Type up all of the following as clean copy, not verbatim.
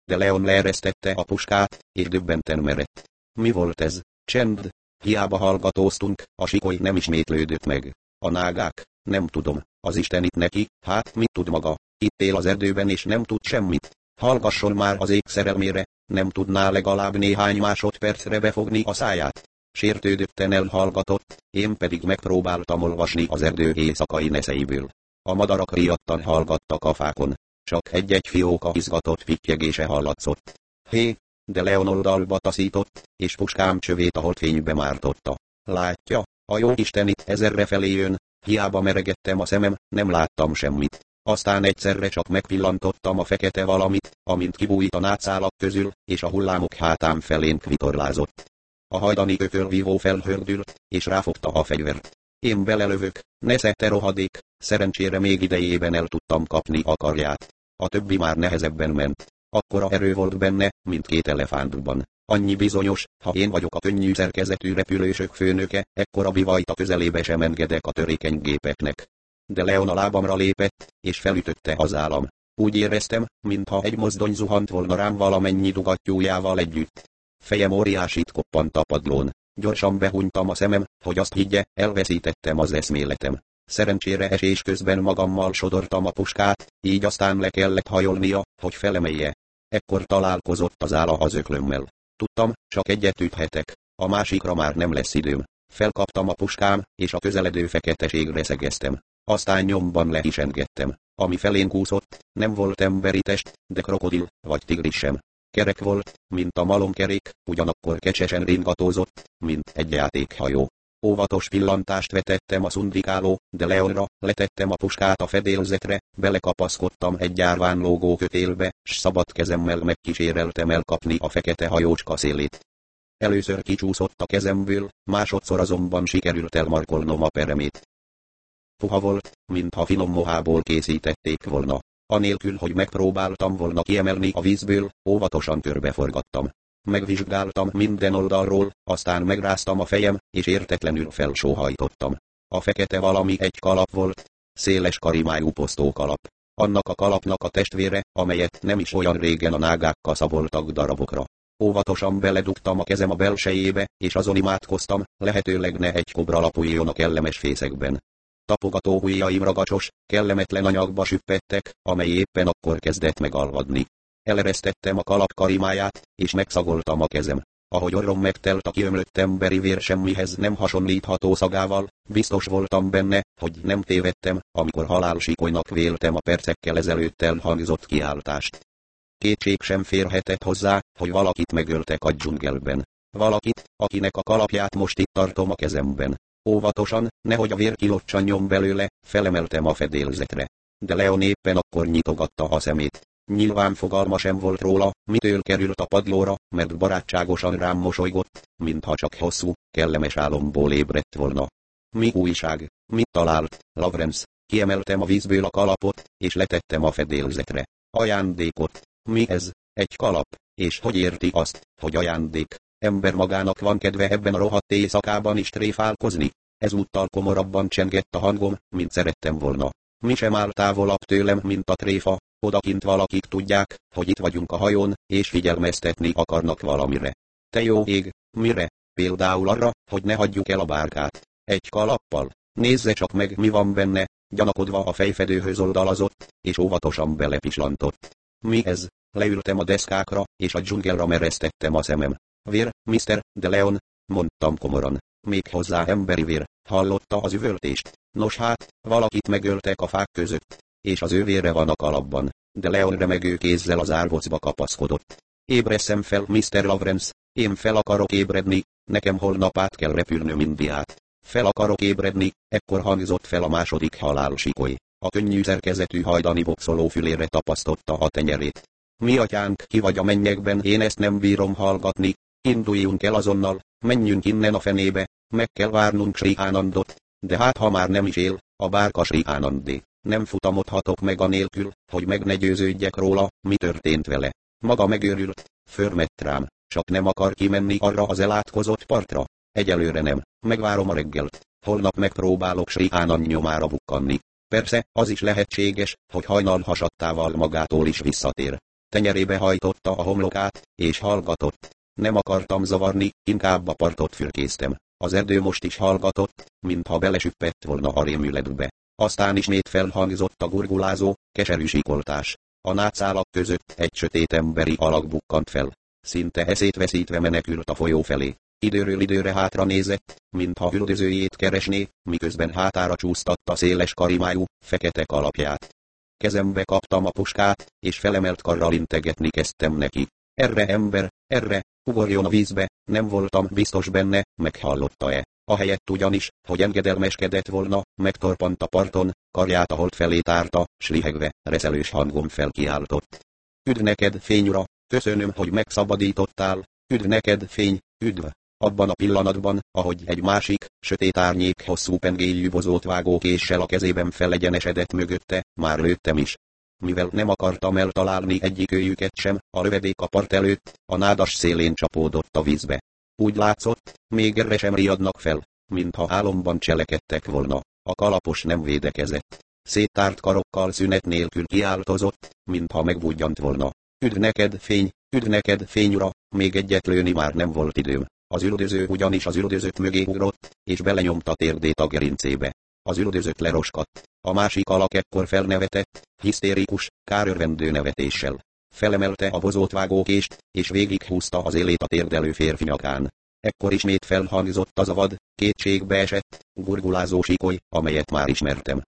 de Leon leeresztette a puskát, és döbbenten merett. Mi volt ez? Csend! Hiába hallgatóztunk, a sikoly nem ismétlődött meg. A nágák? Nem tudom. Az Isten itt neki, hát mit tud maga? Itt él az erdőben és nem tud semmit. Hallgasson már az ég szerelmére, nem tudná legalább néhány másodpercre befogni a száját. Sértődötten elhallgatott, én pedig megpróbáltam olvasni az erdő éjszakai neszeiből. A madarak riadtan hallgattak a fákon. Csak egy-egy fióka izgatott pittyegése hallatszott. Hé, de Leon oldalba taszított, és puskám csövét a holdfénybe mártotta. Látja, a jóisten itt ezerre felé jön, hiába meregettem a szemem, nem láttam semmit. Aztán egyszerre csak megpillantottam a fekete valamit, amint kibújt a nátszálak közül, és a hullámok hátám felén vitorlázott. A hajdani ökölvívó felhördült, és ráfogta a fegyvert. Én belelövök, nesze te rohadék, szerencsére még idejében el tudtam kapni a karját. A többi már nehezebben ment. Akkora erő volt benne, mint két elefántban. Annyi bizonyos, ha én vagyok a könnyű szerkezetű repülősök főnöke, ekkora bivajta közelébe sem engedek a törékeny gépeknek. De Leon a lábamra lépett, és felütötte az állam. Úgy éreztem, mintha egy mozdony zuhant volna rám valamennyi dugattyújával együtt. Fejem óriásit koppant a padlón. Gyorsan behunytam a szemem, hogy azt higgye, elveszítettem az eszméletem. Szerencsére esés közben magammal sodortam a puskát, így aztán le kellett hajolnia, hogy felemelje. Ekkor találkozott az álla az öklömmel. Tudtam, csak egyet üthetek, a másikra már nem lesz időm. Felkaptam a puskám, és a közeledő feketeségre szegeztem. Aztán nyomban le is engedtem. Ami felén kúszott, nem volt emberi test, de krokodil, vagy tigris sem. Kerek volt, mint a malomkerék, ugyanakkor kecsesen ringatózott, mint egy játékhajó. Óvatos pillantást vetettem a szundikáló, de Leonra, letettem a puskát a fedélzetre, belekapaszkodtam egy gyárván lógó kötélbe, s szabad kezemmel megkíséreltem elkapni a fekete hajócska szélét. Először kicsúszott a kezemből, másodszor azonban sikerült elmarkolnom a peremét. Puha volt, mintha finom mohából készítették volna. Anélkül, hogy megpróbáltam volna kiemelni a vízből, óvatosan körbeforgattam. Megvizsgáltam minden oldalról, aztán megráztam a fejem, és értetlenül felsóhajtottam. A fekete valami egy kalap volt, széles karimájú posztókalap. Annak a kalapnak a testvére, amelyet nem is olyan régen a nágák kaszaboltak darabokra. Óvatosan beledugtam a kezem a belsejébe, és azon imádkoztam, lehetőleg ne egy kobra lapuljon a kellemes fészekben. Tapogató ujjaim ragacsos, kellemetlen anyagba süppettek, amely éppen akkor kezdett megalvadni. Eleresztettem a kalap karimáját, és megszagoltam a kezem. Ahogy orrom megtelt a kiömlött emberi vér semmihez nem hasonlítható szagával, biztos voltam benne, hogy nem tévedtem, amikor halálsikolynak véltem a percekkel ezelőtt elhangzott kiáltást. Kétség sem férhetett hozzá, hogy valakit megöltek a dzsungelben. Valakit, akinek a kalapját most itt tartom a kezemben. Óvatosan, nehogy a vér kilocsanjon belőle, felemeltem a fedélzetre. De Leon éppen akkor nyitogatta a szemét. Nyilván fogalma sem volt róla, mitől került a padlóra, mert barátságosan rám mosolygott, mintha csak hosszú, kellemes álomból ébredt volna. Mi újság? Mit talált, Lawrence? Kiemeltem a vízből a kalapot, és letettem a fedélzetre. Ajándékot. Mi ez? Egy kalap? És hogy érti azt, hogy ajándék? Ember magának van kedve ebben a rohadt éjszakában is tréfálkozni? Ezúttal komorabban csengett a hangom, mint szerettem volna. Mi sem áll távolabb tőlem, mint a tréfa. Odakint valakik tudják, hogy itt vagyunk a hajón, és figyelmeztetni akarnak valamire. Te jó ég, mire? Például arra, hogy ne hagyjuk el a bárkát. Egy kalappal. Nézze csak meg, mi van benne. Gyanakodva a fejfedőhöz oldalazott, és óvatosan belepislantott. Mi ez? Leültem a deszkákra, és a dzsungelra meresztettem a szemem. Vér, Mr. de Leon, mondtam komoran. Még hozzá emberi vér, hallotta az üvöltést. Nos hát, valakit megöltek a fák között, és az ő vére van a kalapban. De Leon remegő kézzel az árbocba kapaszkodott. Ébresszem fel, Mr. Lawrence, én fel akarok ébredni, nekem holnap át kell repülnöm Indiát. Fel akarok ébredni, ekkor hangzott fel a második halálsikoly. A könnyű szerkezetű hajdani boxoló fülére tapasztotta a tenyerét. Mi atyánk, ki vagy a mennyekben, én ezt nem bírom hallgatni. Induljunk el azonnal, menjünk innen a fenébe, meg kell várnunk Sri Anandot, de hát ha már nem is él, a bárka Sri Anandé. Nem futamodhatok meg anélkül, hogy meg ne győződjek róla, mi történt vele. Maga megőrült, förmett rám, csak nem akar kimenni arra az elátkozott partra. Egyelőre nem, megvárom a reggelt, holnap megpróbálok Sri Anand nyomára bukkanni. Persze, az is lehetséges, hogy hajnal hasadtával magától is visszatér. tenyerébe hajtotta a homlokát, és hallgatott. Nem akartam zavarni, inkább a partot fürkésztem. Az erdő most is hallgatott, mintha belesüppett volna a rémületbe. Aztán ismét felhangzott a gurgulázó, keserű sikoltás. A nátszálak között egy sötét emberi alak bukkant fel. Szinte eszét veszítve menekült a folyó felé. Időről időre hátra nézett, mintha üldözőjét keresné, miközben hátára csúsztatta széles karimájú, fekete kalapját. Kezembe kaptam a puskát, és felemelt karral integetni kezdtem neki. Erre ember, erre, ugorjon a vízbe, nem voltam biztos benne, meghallotta-e. Ahelyett ugyanis, hogy engedelmeskedett volna, megtorpant a parton, karját a hold felé tárta, s lihegve, reszelős hangon felkiáltott. Üdv neked, fényura, köszönöm, hogy megszabadítottál, üdv neked, fény, üdv! Abban a pillanatban, ahogy egy másik, sötét árnyék hosszú pengéjű bozót vágókéssel a kezében felegyenesedett mögötte, már lőttem is. Mivel nem akartam eltalálni egyikőjüket sem, a lövedék a part előtt, a nádas szélén csapódott a vízbe. Úgy látszott, még erre sem riadnak fel, mintha álomban cselekedtek volna. A kalapos nem védekezett. Széttárt karokkal szünet nélkül kiáltozott, mintha megbudjant volna. Üdv neked, fény, üdv neked, fényura, még egyet lőni már nem volt időm. Az üldöző ugyanis az üldözött mögé ugrott, és belenyomta térdét a gerincébe. Az üldözött leroskadt. A másik alak ekkor felnevetett, hisztérikus, kárörvendő nevetéssel. Felemelte a bozót vágókést, és végighúzta az élét a térdelő férfi nyakán. Ekkor ismét felhangzott az a vad, kétségbe esett, gurgulázó sikoly, amelyet már ismertem.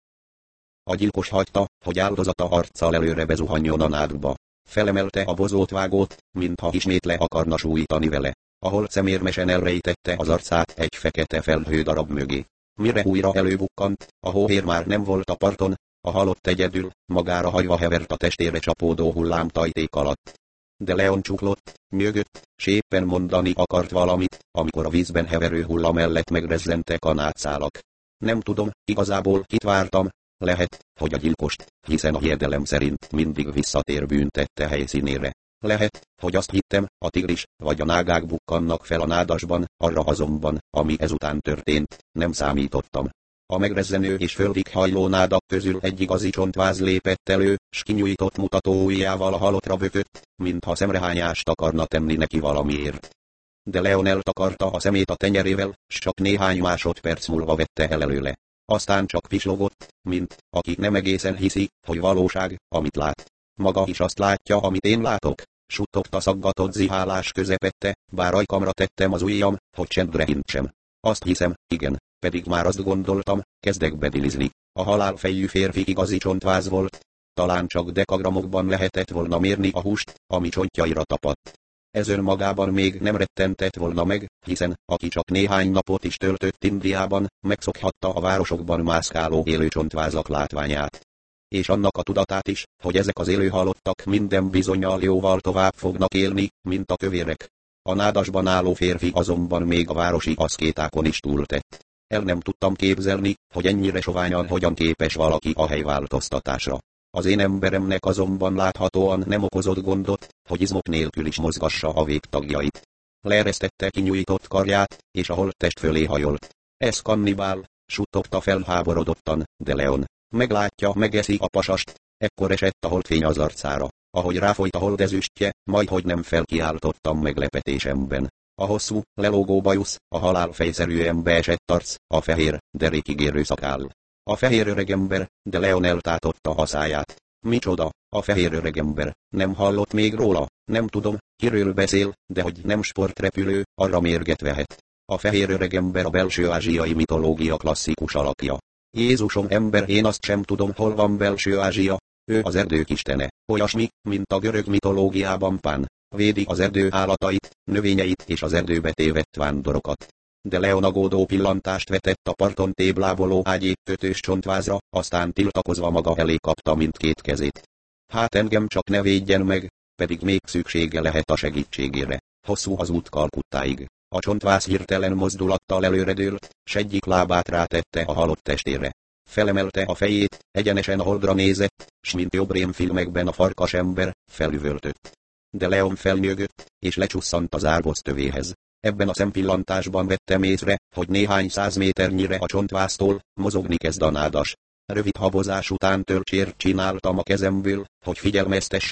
A gyilkos hagyta, hogy áldozata arccal előre bezuhanjon a nádba. Felemelte a bozót vágót, mintha ismét le akarna sújtani vele. Ahol szemérmesen elrejtette az arcát egy fekete felhődarab mögé. Mire újra előbukkant, a hóhér már nem volt a parton, a halott egyedül, magára hagyva hevert a testére csapódó hullámtajték alatt. De Leon csuklott, nyögött, s éppen mondani akart valamit, amikor a vízben heverő hulla mellett megrezzentek a nátszálak. Nem tudom, igazából kit vártam, lehet, hogy a gyilkost, hiszen a hiedelem szerint mindig visszatér bűntette helyszínére. Lehet, hogy azt hittem, a tigris vagy a nágák bukkannak fel a nádasban, arra azonban, ami ezután történt, nem számítottam. A megrezzenő és földig hajló nádak közül egy igazi csontváz lépett elő, s kinyújtott mutatóujjával a halottra bökött, mintha szemrehányást akarna tenni neki valamiért. De Leon eltakarta a szemét a tenyerével, s csak néhány másodperc múlva vette el előle. Aztán csak pislogott, mint aki nem egészen hiszi, hogy valóság, amit lát. Maga is azt látja, amit én látok? Suttogta szaggatott zihálás közepette, bár ajkamra tettem az ujjam, hogy csendre hintsem. Azt hiszem, igen, pedig már azt gondoltam, kezdek bedilizni. A halálfejű férfi igazi csontváz volt. Talán csak dekagramokban lehetett volna mérni a húst, ami csontjaira tapadt. Ez önmagában még nem rettentett volna meg, hiszen, aki csak néhány napot is töltött Indiában, megszokhatta a városokban mászkáló élő csontvázak látványát. És annak a tudatát is, hogy ezek az élő halottak minden bizonnyal jóval tovább fognak élni, mint a kövérek. A nádasban álló férfi azonban még a városi aszkétákon is túltett. El nem tudtam képzelni, hogy ennyire soványan hogyan képes valaki a helyváltoztatásra. Az én emberemnek azonban láthatóan nem okozott gondot, hogy izmok nélkül is mozgassa a végtagjait. Leeresztette kinyújtott karját, és a holttest fölé hajolt. Ez kannibál, suttogta felháborodottan, de Leon. Meglátja, megeszi a pasast, ekkor esett a holdfény az arcára. Ahogy ráfolyt a holdezüstje, majdhogy nem felkiáltottam meglepetésemben. A hosszú, lelógó bajusz, a halálfejszerűen beesett arc, a fehér, derékig érő szakáll. A fehér öregember, de Leon eltátotta a száját. Micsoda, a fehér öregember, nem hallott még róla, nem tudom, kiről beszél, de hogy nem sportrepülő, arra mérget vehet. A fehér öregember a belső-ázsiai mitológia klasszikus alakja. Jézusom ember, én azt sem tudom, hol van Belső-Ázsia, ő az erdők istene, olyasmi, mint a görög mitológiában Pán, védi az erdő állatait, növényeit és az erdőbe tévedt vándorokat. De Leon aggódó pillantást vetett a parton tébláboló ágyépkötős csontvázra, aztán tiltakozva maga elé kapta mindkét kezét. Hát engem csak ne védjen meg, pedig még szüksége lehet a segítségére. Hosszú az út Kalkuttáig. A csontváz hirtelen mozdulattal előredőlt, s egyik lábát rátette a halott testére. Felemelte a fejét, egyenesen a holdra nézett, s mint jobb rémfilmekben a farkas ember, felüvöltött. De Leon felnyögött, és lecsusszant az árboctövéhez. Ebben a szempillantásban vettem észre, hogy néhány 100 méternyire a csontváztól mozogni kezd a nádas. Rövid habozás után tölcsért csináltam a kezemből, hogy figyelmeztessem.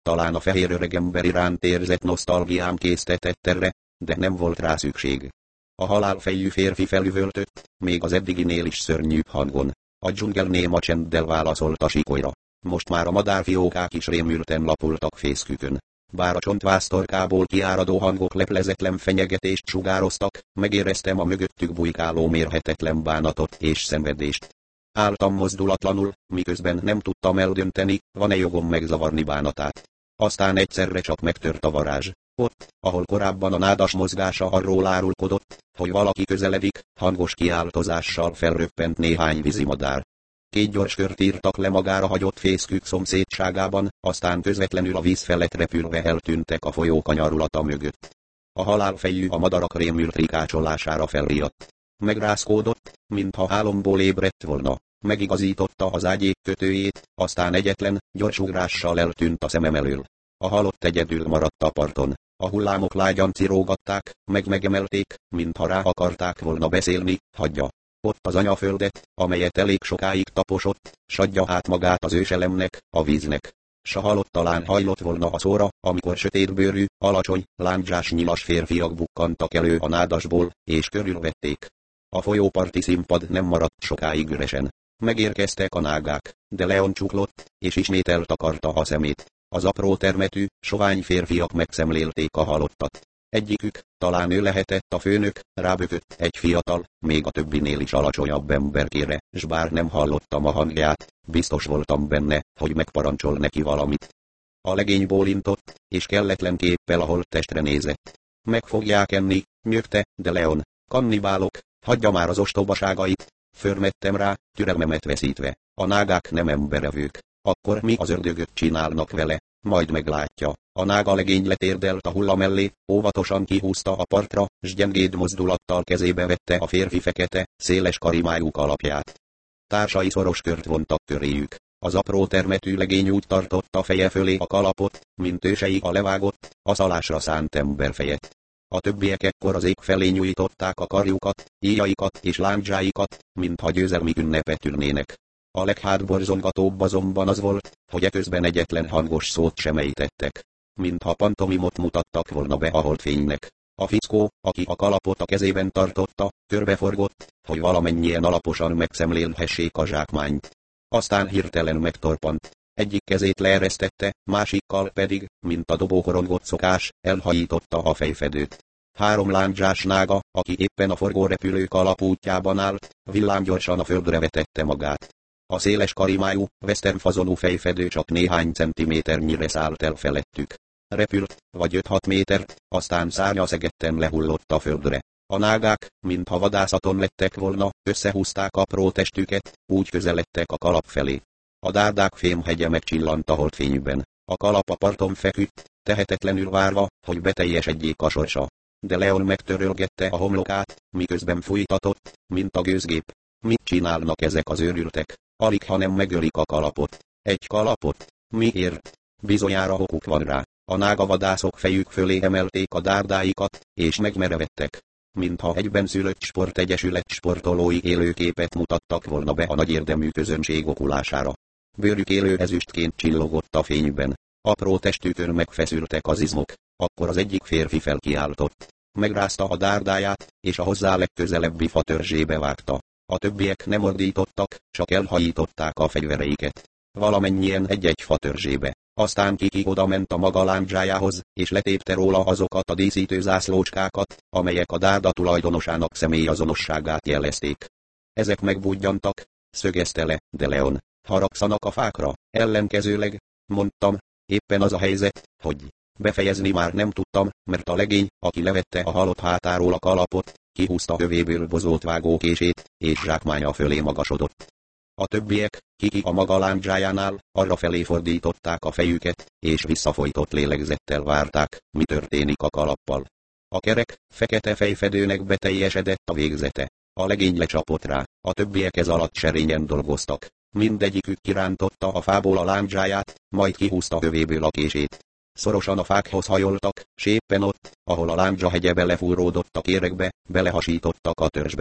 Talán a fehér öregember iránt érzett nosztalgiám késztetett erre, de nem volt rá szükség. A halálfejű férfi felüvöltött, még az eddiginél is szörnyűbb hangon. A dzsungel néma csenddel válaszolt a sikolyra. Most már a madárfiókák is rémülten lapultak fészkükön. Bár a csontvásztorkából kiáradó hangok leplezetlen fenyegetést sugároztak, megéreztem a mögöttük bujkáló mérhetetlen bánatot és szenvedést. Álltam mozdulatlanul, miközben nem tudtam eldönteni, van-e jogom megzavarni bánatát. Aztán egyszerre csak megtört a varázs. Ott, ahol korábban a nádas mozgása arról árulkodott, hogy valaki közeledik, hangos kiáltozással felröppent néhány vízimadár. 2 gyors kört írtak le magára hagyott fészkük szomszédságában, aztán közvetlenül a víz felett repülve eltűntek a folyó kanyarulata mögött. A halálfejű a madarak rémült rikácsolására felriadt. Megrázkódott, mintha álomból ébredt volna. Megigazította az ágyék kötőjét, aztán egyetlen, gyors ugrással eltűnt a szemem elől. A halott egyedül maradt a parton. A hullámok lágyan cirógatták, megemelték, mintha rá akarták volna beszélni, hagyja. Ott az anyaföldet, amelyet elég sokáig taposott, sadja át magát az őselemnek, a víznek. S a halott talán hajlott volna a szóra, amikor sötétbőrű, alacsony, lándzsás nyilas férfiak bukkantak elő a nádasból, és körülvették. A folyóparti színpad nem maradt sokáig üresen. Megérkeztek a nágák, de Leon csuklott, és ismét eltakarta a szemét. Az apró termetű, sovány férfiak megszemlélték a halottat. Egyikük, talán ő lehetett a főnök, rábökött egy fiatal, még a többinél is alacsonyabb emberkére, s bár nem hallottam a hangját, biztos voltam benne, hogy megparancsol neki valamit. A legény bólintott, és kelletlen képpel a holttestre nézett. Meg fogják enni, nyögte, de Leon, kannibálok, hagyja már az ostobaságait. Förmettem rá, türelmemet veszítve. A nágák nem emberevők. Akkor mi az ördögöt csinálnak vele? Majd meglátja. A nága legény letérdelt a hulla mellé, óvatosan kihúzta a partra, s gyengéd mozdulattal kezébe vette a férfi fekete, széles karimájú kalapját. Társai szoros kört vontak köréjük. Az apró termetű legény úgy tartotta feje fölé a kalapot, mint ősei a levágott, aszalásra szánt emberfejet. A többiek ekkor az ég felé nyújtották a karjukat, íjaikat és lándzsáikat, mintha győzelmi ünnepet ülnének. A leghátborzongatóbb azonban az volt, hogy eközben egyetlen hangos szót sem ejtettek. Mintha pantomimot mutattak volna be a holdfénynek. A fickó, aki a kalapot a kezében tartotta, körbeforgott, hogy valamennyien alaposan megszemlélhessék a zsákmányt. Aztán hirtelen megtorpant. Egyik kezét leeresztette, másikkal pedig, mint a dobókorongott szokás, elhajította a fejfedőt. 3 lándzsás nága, aki éppen a forgórepülő kalapútjában állt, villámgyorsan a földre vetette magát. A széles karimájú, westernfazonú fejfedő csak néhány centiméternyire szállt el felettük. Repült, vagy 5-6 métert, aztán szárnya szegetten lehullott a földre. A nágák, mintha vadászaton lettek volna, összehúzták apró testüket, úgy közeledtek a kalap felé. A dárdák fémhegye megcsillant a holdfényben. A kalap a parton feküdt, tehetetlenül várva, hogy beteljesedjék a sorsa. De Leon megtörölgette a homlokát, miközben fújtatott, mint a gőzgép. Mit csinálnak ezek az őrültek? Alig ha nem megölik a kalapot. Egy kalapot? Miért? Bizonyára okuk van rá. A nágavadászok fejük fölé emelték a dárdáikat, és megmerevettek. Mintha egyben szülött sportegyesület sportolói élőképet mutattak volna be a nagy érdemű közönség okulására. Bőrük élő ezüstként csillogott a fényben. Apró testükön megfeszültek az izmok. Akkor az egyik férfi felkiáltott. Megrázta a dárdáját, és a hozzá legközelebbi fa törzsébe vágta. A többiek nem ordítottak, csak elhajították a fegyvereiket. Valamennyien egy-egy fa törzsébe. Aztán Kiki odament a maga lándzsájához, és letépte róla azokat a díszítő zászlócskákat, amelyek a dárda tulajdonosának személyazonosságát jelezték. Ezek megbudjantak, szögezte le, de Leon. Haragszanak a fákra, ellenkezőleg, mondtam, éppen az a helyzet, hogy befejezni már nem tudtam, mert a legény, aki levette a halott hátáról a kalapot, kihúzta kövéből bozolt vágókését, és zsákmánya fölé magasodott. A többiek, Kiki a maga lándzsájánál, arra felé fordították a fejüket, és visszafojtott lélegzettel várták, mi történik a kalappal. A kerek, fekete fejfedőnek beteljesedett a végzete. A legény lecsapott rá, a többiek ez alatt serényen dolgoztak. Mindegyikük kirántotta a fából a lándzsáját, majd kihúzta kövéből a kését. Szorosan a fákhoz hajoltak, s éppen ott, ahol a lándzsa hegye belefúródott a kéregbe, belehasítottak a törzsbe.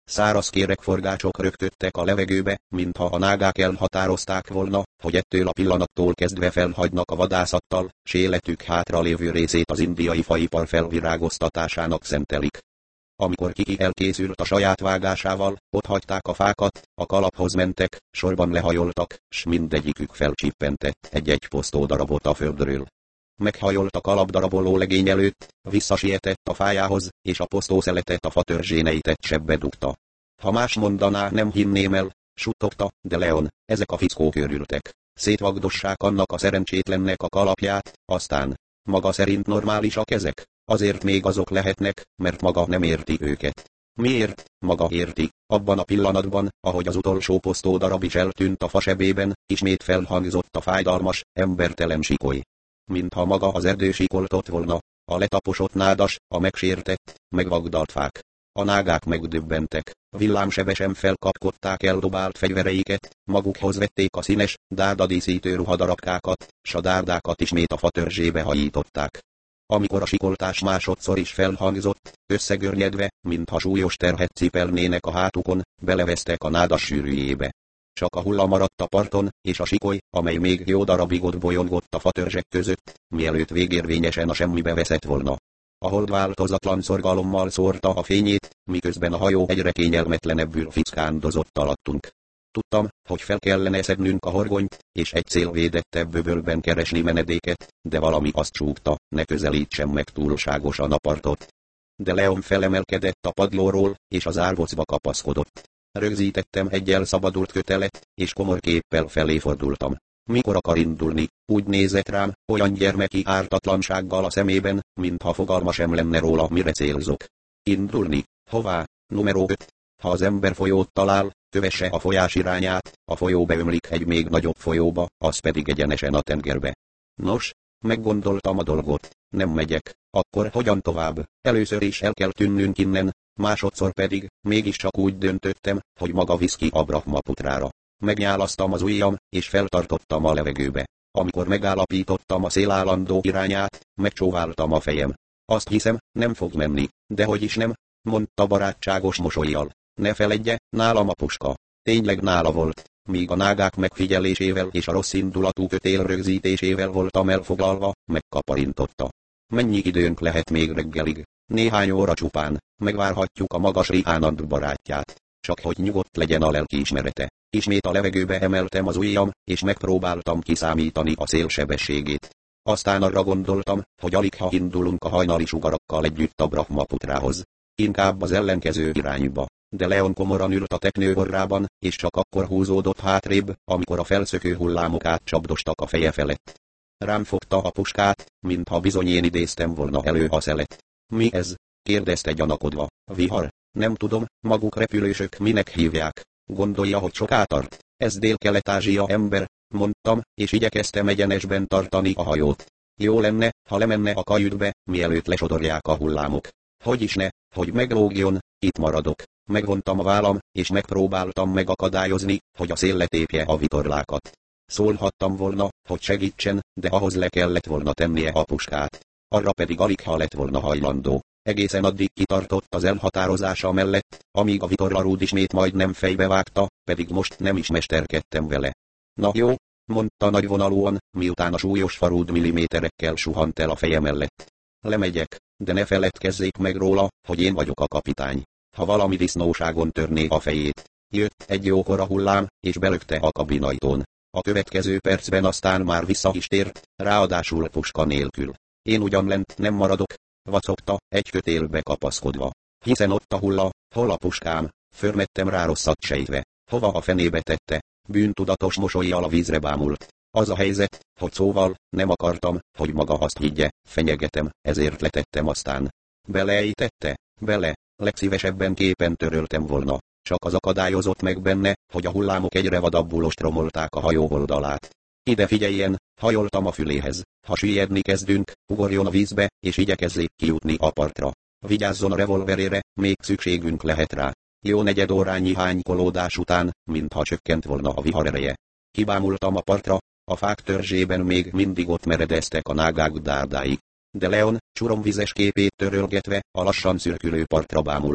Száraz kéregforgácsok rögtöttek a levegőbe, mintha a nágák elhatározták volna, hogy ettől a pillanattól kezdve felhagynak a vadászattal, s életük hátralévő részét az indiai faipar felvirágoztatásának szentelik. Amikor Kiki elkészült a saját vágásával, otthagyták a fákat, a kalaphoz mentek, sorban lehajoltak, s mindegyikük felcsippentett egy-egy posztódarabot a földről. Meghajolt a kalapdaraboló legény előtt, visszasietett a fájához, és a posztószeletet a fatörzséneit egy sebbe dugta. Ha más mondaná, nem hinném el, suttogta, de Leon, ezek a fickók őrültek. Szétvagdossák annak a szerencsétlennek a kalapját, aztán, maga szerint normálisak ezek? Azért még azok lehetnek, mert maga nem érti őket. Miért? Maga érti. Abban a pillanatban, ahogy az utolsó posztódarab is eltűnt a fasebében, ismét felhangzott a fájdalmas, embertelen sikoly. Mintha maga az erdő sikoltott volna, a letaposott nádas, a megsértett, megvagdalt fák. A nágák megdöbbentek, villámsebesen felkapkodták eldobált fegyvereiket, magukhoz vették a színes, dárdadíszítő ruhadarabkákat, s a dárdákat ismét a fatörzsébe hajították. Amikor a sikoltás másodszor is felhangzott, összegörnyedve, mintha súlyos terhet cipelnének a hátukon, belevesztek a nádas sűrűjébe. Csak a hulla maradt a parton, és a sikoly, amely még jó darabig ott bolyongott a fatörzsek között, mielőtt végérvényesen a semmibe veszett volna. A hold változatlan szorgalommal szórta a fényét, miközben a hajó egyre kényelmetlenebbül fickándozott alattunk. Tudtam, hogy fel kellene szednünk a horgonyt, és egy szélvédettebb öbölben keresni menedéket, de valami azt súgta, ne közelítsem meg túlságosan a partot. De Leon felemelkedett a padlóról, és az árvocba kapaszkodott. Rögzítettem egy elszabadult kötelet, és komor képpel felé fordultam. Mikor akar indulni, úgy nézett rám, olyan gyermeki ártatlansággal a szemében, mintha fogalma sem lenne róla, mire célzok. Indulni? Hová? Numero 5. Ha az ember folyót talál, kövesse a folyás irányát, a folyó beömlik egy még nagyobb folyóba, az pedig egyenesen a tengerbe. Nos, meggondoltam a dolgot, nem megyek, akkor hogyan tovább? Először is el kell tűnnünk innen, másodszor pedig, mégiscsak úgy döntöttem, hogy maga visz ki a Brahmaputrára. Megnyálasztam az ujjam, és feltartottam a levegőbe. Amikor megállapítottam a szél állandó irányát, megcsóváltam a fejem. Azt hiszem, nem fog menni, dehogy is nem, mondta barátságos mosollyal. Ne feledje, nálam a puska. Tényleg nála volt, míg a nágák megfigyelésével és a rossz indulatú kötél rögzítésével voltam elfoglalva, megkaparintotta. Mennyi időnk lehet még reggelig? Néhány óra csupán, megvárhatjuk a magas Sri Anand barátját. Csak hogy nyugodt legyen a lelkiismerete. Ismét a levegőbe emeltem az ujjam, és megpróbáltam kiszámítani a szél sebességét. Aztán arra gondoltam, hogy alig ha indulunk a hajnali sugarakkal együtt a Brahmaputrához. Inkább az ellenkező irányba. De Leon komoran ült a teknő orrában, és csak akkor húzódott hátrébb, amikor a felszökő hullámok átcsapdostak a feje felett. Rám fogta a puskát, mintha bizony én idéztem volna elő a szelet. Mi ez? Kérdezte gyanakodva. Vihar? Nem tudom, maguk repülősök minek hívják. Gondolja, hogy soká tart? Ez Dél-Kelet-Ázsia ember, mondtam, és igyekeztem egyenesben tartani a hajót. Jó lenne, ha lemenne a kajütbe, mielőtt lesodorják a hullámok. Hogy is ne, hogy meglógjon, itt maradok. Megvontam a vállam, és megpróbáltam megakadályozni, hogy a szél letépje a vitorlákat. Szólhattam volna, hogy segítsen, de ahhoz le kellett volna tennie a puskát. Arra pedig alig ha lett volna hajlandó. Egészen addig kitartott az elhatározása mellett, amíg a vitorlarúd ismét majdnem fejbe vágta, pedig most nem is mesterkedtem vele. Na jó, mondta nagyvonalúan, miután a súlyos farúd milliméterekkel suhant el a feje mellett. Lemegyek, de ne feledkezzék meg róla, hogy én vagyok a kapitány. Ha valami disznóságon törné a fejét. Jött egy jókora hullám, és belökte a kabinajtón. A következő percben aztán már vissza is tért, ráadásul puska nélkül. Én ugyan lent nem maradok, vacogta, egy kötélbe kapaszkodva. Hiszen ott a hulla, hol a puskám, förmettem rá rosszat sejtve. Hova a fenébe tette? Bűntudatos mosollyal a vízre bámult. Az a helyzet, hogy szóval, nem akartam, hogy maga azt higgye, fenyegetem, ezért letettem aztán. Beleejtette? Bele. Legszívesebben képen töröltem volna. Csak az akadályozott meg benne, hogy a hullámok egyre vadabbul ostromolták a hajó oldalát. Ide figyeljen, hajoltam a füléhez. Ha süllyedni kezdünk, ugorjon a vízbe, és igyekezzék kijutni a partra. Vigyázzon a revolverére, még szükségünk lehet rá. Jó negyed órányi hánykolódás után, mintha csökkent volna a vihar ereje. Kibámultam a partra, a fák törzsében még mindig ott meredeztek a nágák dárdái. De Leon, csuromvizes képét törölgetve, a lassan szürkülő partra bámult.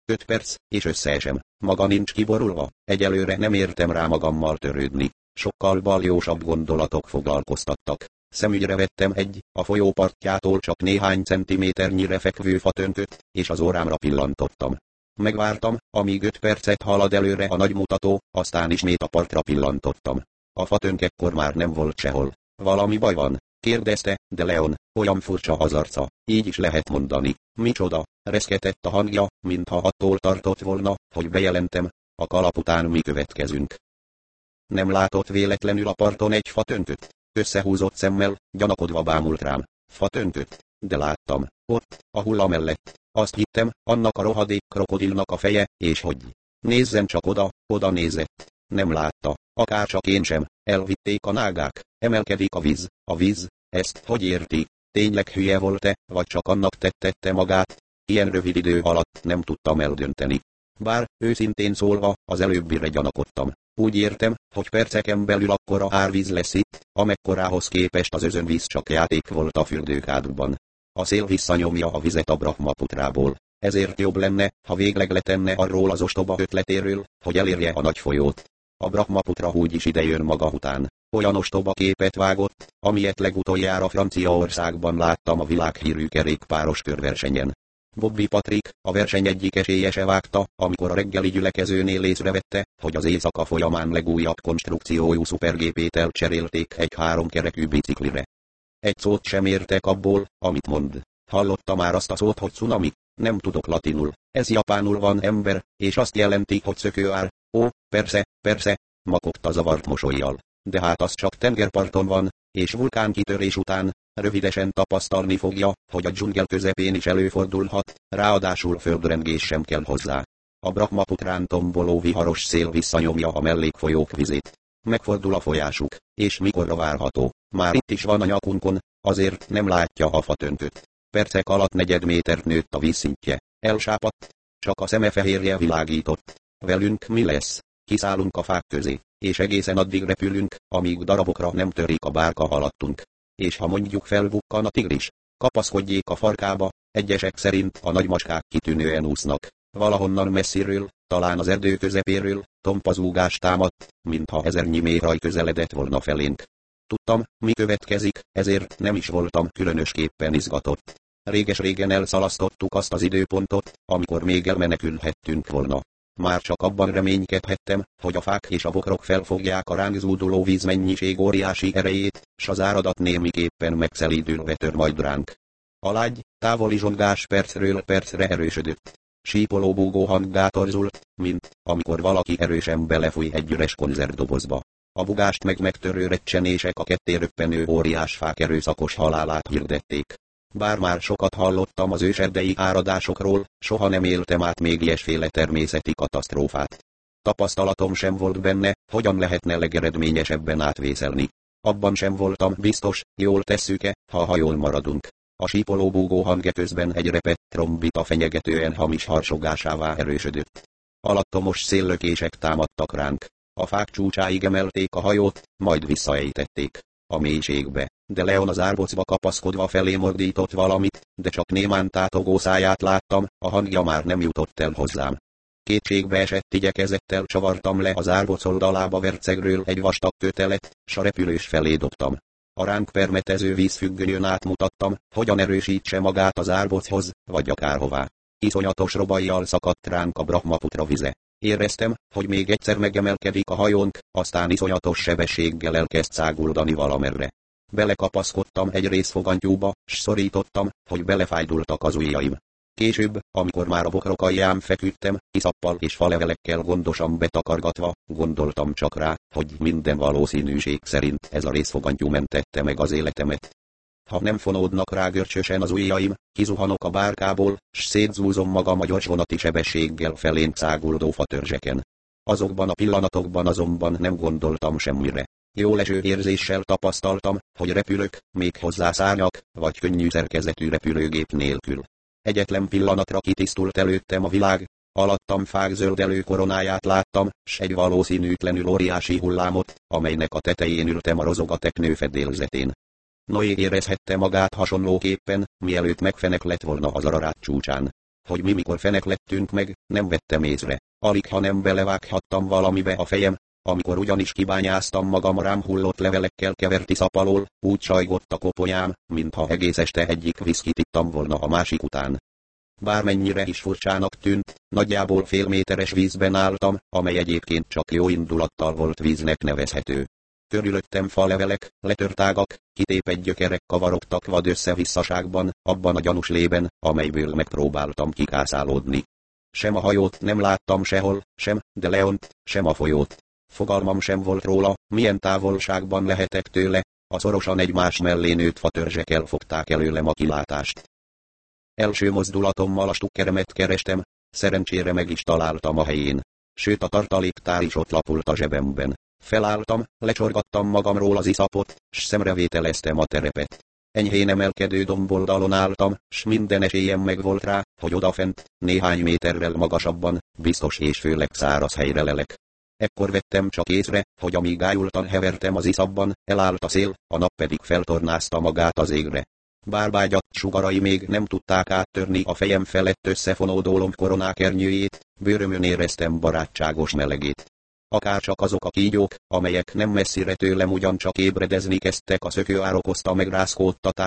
5 perc, és összeesem. Maga nincs kiborulva, egyelőre nem értem rá magammal törődni. Sokkal baljósabb gondolatok foglalkoztattak. Szemügyre vettem egy, a folyó partjától csak néhány centiméternyire fekvő fatönköt, és az órámra pillantottam. Megvártam, amíg 5 percet halad előre a nagymutató, aztán ismét a partra pillantottam. A fatönk ekkor már nem volt sehol. Valami baj van? Kérdezte, de Leon, olyan furcsa az arca, így is lehet mondani. Micsoda? Reszketett a hangja, mintha attól tartott volna, hogy bejelentem, a kalap után mi következünk. Nem látott véletlenül a parton egy fatönköt? Összehúzott szemmel, gyanakodva bámult rám. Fatönköt? De láttam. Ott, a hulla mellett. Azt hittem, annak a rohadék krokodilnak a feje, és hogy. Nézzen csak oda, oda nézett. Nem látta, akárcsak én sem. Elvitték a nágák. Emelkedik a víz, ezt hogy érti? Tényleg hülye volt-e, vagy csak annak tettette magát? Ilyen rövid idő alatt nem tudtam eldönteni. Bár, őszintén szólva, az előbbire gyanakodtam. Úgy értem, hogy perceken belül akkora árvíz lesz itt, amekkorához képest az özönvíz csak játék volt a fürdőkádban. A szél visszanyomja a vizet a Brahmaputrából. Ezért jobb lenne, ha végleg letenne arról az ostoba ötletéről, hogy elérje a nagy folyót. A Brahmaputra úgyis idejön maga után. Olyan ostoba képet vágott, amilyet legutoljára Franciaországban láttam a világhírű kerékpáros körversenyen. Bobby Patrick, a verseny egyik esélyese vágta, amikor a reggeli gyülekezőnél észrevette, hogy az éjszaka folyamán legújabb konstrukciójú szupergépét elcserélték egy 3 kerekű biciklire. Egy szót sem értek abból, amit mond. Hallotta már azt a szót, hogy cunami? Nem tudok latinul. Ez japánul van, ember, és azt jelenti, hogy szökőár. Ó, persze, makogta zavart mosollyal. De hát az csak tengerparton van, és vulkánkitörés után, rövidesen tapasztalni fogja, hogy a dzsungel közepén is előfordulhat, ráadásul földrengés sem kell hozzá. A Brahmaputrán tomboló viharos szél visszanyomja a mellékfolyók vizét. Megfordul a folyásuk, és mikorra várható? Már itt is van a nyakunkon, azért nem látja a fatönköt. Percek alatt 4 métert nőtt a vízszintje. Elsápadt, csak a szemefehérje világított. Velünk mi lesz? Kiszállunk a fák közé, és egészen addig repülünk, amíg darabokra nem törik a bárka alattunk. És ha mondjuk felbukkan a tigris, kapaszkodjék a farkába, egyesek szerint a nagymacskák kitűnően úsznak. Valahonnan messziről, talán az erdő közepéről, tompa zúgás támadt, mintha ezernyi méhraj közeledett volna felénk. Tudtam, mi következik, ezért nem is voltam különösképpen izgatott. Réges-régen elszalasztottuk azt az időpontot, amikor még elmenekülhettünk volna. Már csak abban reménykedhettem, hogy a fák és a bokrok felfogják a ránk zúduló vízmennyiség óriási erejét, s az áradat némiképpen megszelídülve tör majd ránk. A lágy, távoli zsongás percről percre erősödött. Sípoló búgó hanggá torzult, mint amikor valaki erősen belefúj egy üres konzervdobozba. A bugást meg megtörő recsenések a ketté röppenő óriás fák erőszakos halálát hirdették. Bár már sokat hallottam az őserdei áradásokról, soha nem éltem át még ilyesféle természeti katasztrófát. Tapasztalatom sem volt benne, hogyan lehetne legeredményesebben átvészelni. Abban sem voltam biztos, jól tesszük-e, ha a hajón maradunk. A sípoló búgó hangja közben egy repett trombita fenyegetően hamis harsogásává erősödött. Alattomos széllökések támadtak ránk. A fák csúcsáig emelték a hajót, majd visszaejtették a mélységbe, de Leon az árbocba kapaszkodva felé mordított valamit, de csak némán tátogó száját láttam, a hangja már nem jutott el hozzám. Kétségbe esett igyekezettel csavartam le az árboc oldalába vercegről egy vastag kötelet, s a repülős felé dobtam. A ránk permetező vízfüggönyön átmutattam, hogyan erősítse magát az árbochoz, vagy akárhová. Iszonyatos robajjal szakadt ránk a Brahmaputra vize. Éreztem, hogy még egyszer megemelkedik a hajónk, aztán iszonyatos sebességgel elkezd száguldani valamerre. Belekapaszkodtam egy részfogantyúba, s szorítottam, hogy belefájdultak az ujjaim. Később, amikor már a bokrok alján feküdtem, iszappal és falevelekkel gondosan betakargatva, gondoltam csak rá, hogy minden valószínűség szerint ez a részfogantyú mentette meg az életemet. Ha nem fonódnak rá görcsösen az ujjaim, kizuhanok a bárkából, s szétzúzom magam a gyorsvonati sebességgel felénk száguldó fatörzseken. Azokban a pillanatokban azonban nem gondoltam semmire. Jóleső érzéssel tapasztaltam, hogy repülök, még hozzá szárnyak, vagy könnyű szerkezetű repülőgép nélkül. Egyetlen pillanatra kitisztult előttem a világ, alattam fák zöldelő koronáját láttam, s egy valószínűtlenül óriási hullámot, amelynek a tetején ültem a rozog a teknő fedélzetén. Noé érezhette magát hasonlóképpen, mielőtt megfeneklett volna az Ararat csúcsán. hogy mi mikor fenek lettünk meg, nem vettem észre. Alig ha nem belevághattam valamibe a fejem, amikor ugyanis kibányáztam magam a rám hullott levelekkel kevert iszap alól, úgy csajgott a koponyám, mintha egész este egyik viszkit ittam volna a másik után. Bármennyire is furcsának tűnt, nagyjából fél méteres vízben álltam, amely egyébként csak jó indulattal volt víznek nevezhető. Körülöttem falevelek, letört ágak, kitépett gyökerek kavarogtak vad össze-visszaságban, abban a gyanús lében, amelyből megpróbáltam kikászálódni. Sem a hajót nem láttam sehol, sem de Leont, sem a folyót. Fogalmam sem volt róla, milyen távolságban lehetek tőle, a szorosan egymás mellé nőtt fatörzsek elfogták előlem a kilátást. Első mozdulatommal a stukkeremet kerestem, szerencsére meg is találtam a helyén. Sőt a tartaléktár is ott lapult a zsebemben. Felálltam, lecsorgattam magamról az iszapot, s szemrevételeztem a terepet. Enyhén emelkedő domboldalon álltam, s minden esélyem megvolt rá, hogy odafent, néhány méterrel magasabban, biztos és főleg száraz helyre lelek. Ekkor vettem csak észre, hogy amíg ájultan hevertem az iszapban, elállt a szél, a nap pedig feltornázta magát az égre. Bárbágyat sugarai még nem tudták áttörni a fejem felett összefonódó lombkoronák ernyőjét, bőrömön éreztem barátságos melegét. Akárcsak azok a kígyók, amelyek nem messzire tőlem ugyancsak ébredezni kezdtek, a szökőár okozta megrázkódtatást,